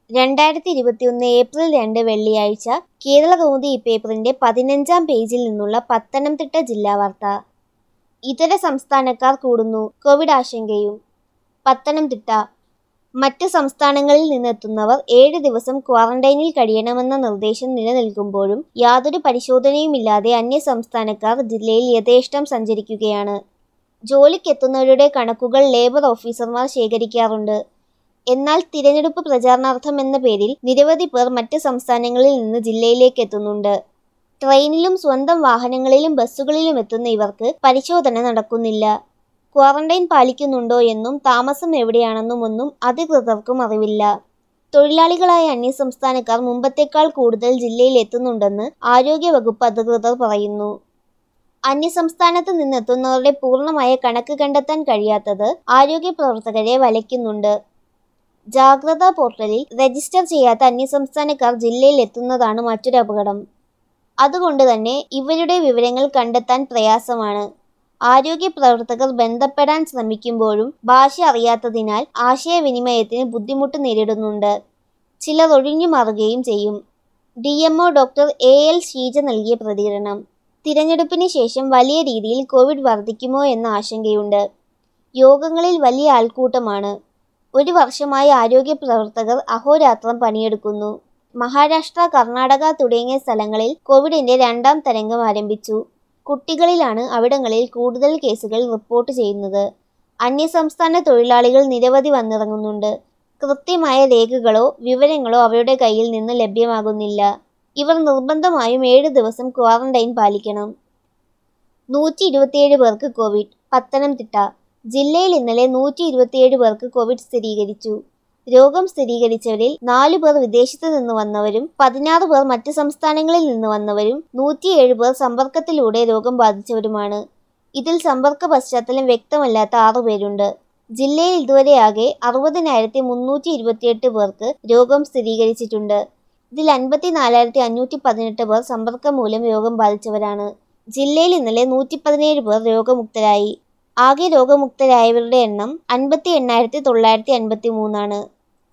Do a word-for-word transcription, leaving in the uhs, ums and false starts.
രണ്ടായിരത്തി ഇരുപത്തിയൊന്ന് ഏപ്രിൽ രണ്ട് വെള്ളിയാഴ്ച കേരളകൗമുദി ഈ പേപ്പറിന്റെ പതിനഞ്ചാം പേജിൽ നിന്നുള്ള പത്തനംതിട്ട ജില്ലാ വാർത്ത. ഇതര സംസ്ഥാനക്കാർ കൂടുന്നു, കോവിഡ് ആശങ്കയും. പത്തനംതിട്ട. മറ്റ് സംസ്ഥാനങ്ങളിൽ നിന്നെത്തുന്നവർ ഏഴ് ദിവസം ക്വാറന്റൈനിൽ കഴിയണമെന്ന നിർദ്ദേശം നിലനിൽക്കുമ്പോഴും യാതൊരു പരിശോധനയുമില്ലാതെ അന്യസംസ്ഥാനക്കാർ ജില്ലയിൽ യഥേഷ്ടം സഞ്ചരിക്കുകയാണ്. ജോലിക്കെത്തുന്നവരുടെ കണക്കുകൾ ലേബർ ഓഫീസർമാർ ശേഖരിക്കാറുണ്ട്. എന്നാൽ തിരഞ്ഞെടുപ്പ് പ്രചാരണാർത്ഥം എന്ന പേരിൽ നിരവധി പേർ മറ്റ് സംസ്ഥാനങ്ങളിൽ നിന്ന് ജില്ലയിലേക്ക് എത്തുന്നുണ്ട്. ട്രെയിനിലും സ്വന്തം വാഹനങ്ങളിലും ബസ്സുകളിലും എത്തുന്ന ഇവർക്ക് പരിശോധന നടക്കുന്നില്ല. ക്വാറന്റൈൻ പാലിക്കുന്നുണ്ടോ എന്നും താമസം എവിടെയാണെന്നുമൊന്നും അധികൃതർക്കും അറിവില്ല. തൊഴിലാളികളായ അന്യസംസ്ഥാനക്കാർ മുമ്പത്തേക്കാൾ കൂടുതൽ ജില്ലയിൽ എത്തുന്നുണ്ടെന്ന് ആരോഗ്യവകുപ്പ് അധികൃതർ പറയുന്നു. അന്യസംസ്ഥാനത്ത് നിന്നെത്തുന്നവരുടെ പൂർണ്ണമായ കണക്ക് കണ്ടെത്താൻ കഴിയാത്തത് ആരോഗ്യ പ്രവർത്തകരെ വലയ്ക്കുന്നുണ്ട്. ജാഗ്രതാ പോർട്ടലിൽ രജിസ്റ്റർ ചെയ്യാത്ത അന്യസംസ്ഥാനക്കാർ ജില്ലയിൽ എത്തുന്നതാണ് മറ്റൊരു അപകടം. അതുകൊണ്ട് തന്നെ ഇവരുടെ വിവരങ്ങൾ കണ്ടെത്താൻ പ്രയാസമാണ്. ആരോഗ്യ പ്രവർത്തകർ ബന്ധപ്പെടാൻ ശ്രമിക്കുമ്പോഴും ഭാഷ അറിയാത്തതിനാൽ ആശയവിനിമയത്തിന് ബുദ്ധിമുട്ട് നേരിടുന്നുണ്ട്. ചിലർ ഒഴിഞ്ഞു മാറുകയും ചെയ്യും. D M O doctor A L Sheeja നൽകിയ പ്രതികരണം. തിരഞ്ഞെടുപ്പിന് ശേഷം വലിയ രീതിയിൽ കോവിഡ് വർദ്ധിക്കുമോ എന്ന ആശങ്കയുണ്ട്. യോഗങ്ങളിൽ വലിയ ആൾക്കൂട്ടമാണ്. ഒരു വർഷമായി ആരോഗ്യ പ്രവർത്തകർ അഹോരാത്രം പണിയെടുക്കുന്നു. മഹാരാഷ്ട്ര, കർണാടക തുടങ്ങിയ സ്ഥലങ്ങളിൽ കോവിഡിന്റെ രണ്ടാം തരംഗം ആരംഭിച്ചു. കുട്ടികളിലാണ് അവിടങ്ങളിൽ കൂടുതൽ കേസുകൾ റിപ്പോർട്ട് ചെയ്യുന്നത്. അന്യസംസ്ഥാന തൊഴിലാളികൾ നിരവധി വന്നിറങ്ങുന്നുണ്ട്. കൃത്യമായ രേഖകളോ വിവരങ്ങളോ അവരുടെ കയ്യിൽ നിന്ന് ലഭ്യമാകുന്നില്ല. ഇവർ നിർബന്ധമായും ഏഴ് ദിവസം ക്വാറന്റൈൻ പാലിക്കണം. നൂറ്റി ഇരുപത്തിയേഴ് പേർക്ക് കോവിഡ്. പത്തനംതിട്ട. ജില്ലയിൽ ഇന്നലെ നൂറ്റി ഇരുപത്തിയേഴ് പേർക്ക് കോവിഡ് സ്ഥിരീകരിച്ചു. രോഗം സ്ഥിരീകരിച്ചവരിൽ നാലു പേർ വിദേശത്ത് നിന്ന് വന്നവരും പതിനാറ് പേർ മറ്റ് സംസ്ഥാനങ്ങളിൽ നിന്ന് വന്നവരും നൂറ്റിയേഴ് പേർ സമ്പർക്കത്തിലൂടെ രോഗം ബാധിച്ചവരുമാണ്. ഇതിൽ സമ്പർക്ക പശ്ചാത്തലം വ്യക്തമല്ലാത്ത ആറു പേരുണ്ട്. ജില്ലയിൽ ഇതുവരെയാകെ അറുപതിനായിരത്തി മുന്നൂറ്റി ഇരുപത്തിയെട്ട് പേർക്ക് രോഗം സ്ഥിരീകരിച്ചിട്ടുണ്ട്. ഇതിൽ അൻപത്തിനാലായിരത്തി അഞ്ഞൂറ്റി പതിനെട്ട് പേർ സമ്പർക്കം മൂലം രോഗം ബാധിച്ചവരാണ്. ജില്ലയിൽ ഇന്നലെ നൂറ്റി പതിനേഴ് പേർ രോഗമുക്തരായി. ആകെ രോഗമുക്തരായവരുടെ എണ്ണം അൻപത്തി എണ്ണായിരത്തി തൊള്ളായിരത്തി അൻപത്തി മൂന്നാണ്.